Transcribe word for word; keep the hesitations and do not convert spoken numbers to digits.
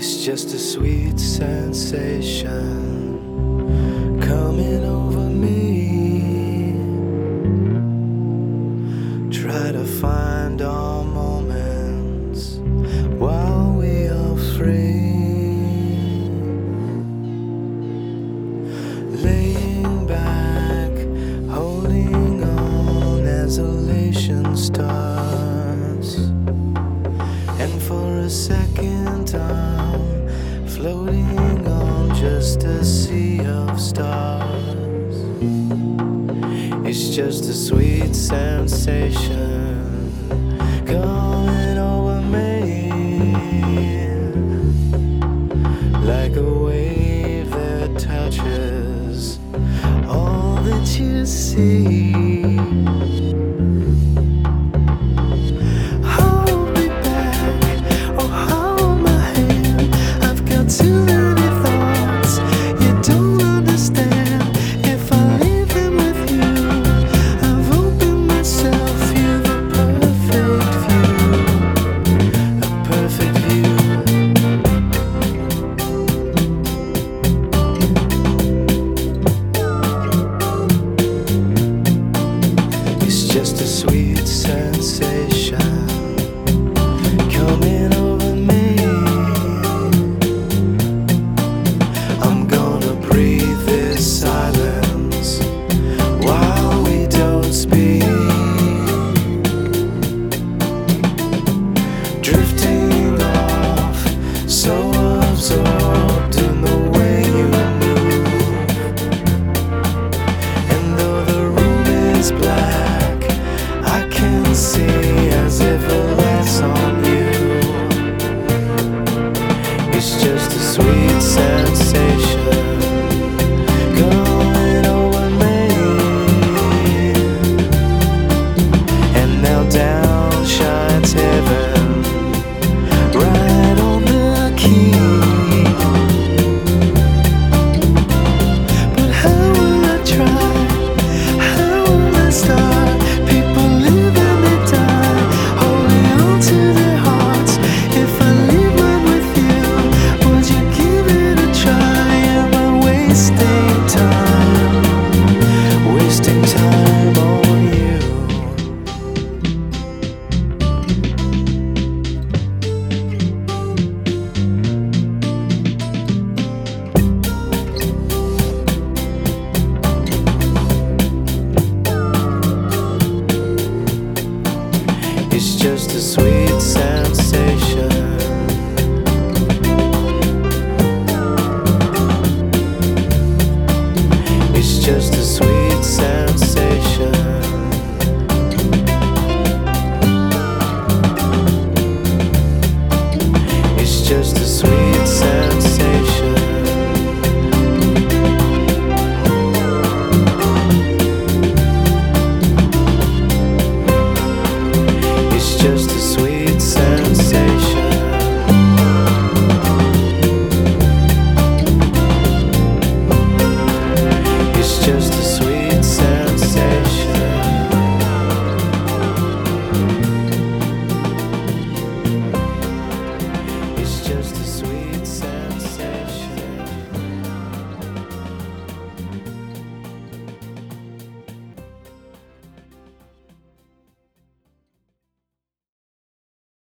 It's just a sweet sensation coming over me. Try to find our moments while we are free. Laying back, holding on as elation starts. And for a second I'm floating on just a sea of stars. It's just a sweet sensation coming over me, like a wave that touches all that you see. Too many thoughts you don't understand. If I leave them with you, I've opened myself. You're the perfect view, a perfect view. It's just a sweet sensation coming over me. Silence while we don't speak, drifting off, so absorbed in the way you move. And though the room is black, I can see as if it lights on you. It's just a sweet sensation going over me. And now down shines heaven, right on the key. But how will I try? How will I start? People live and they die, holding on to their hearts. If I leave mine with you, would you give it a try? Am I wasting time, wasting time on you? It's just a sweet sound.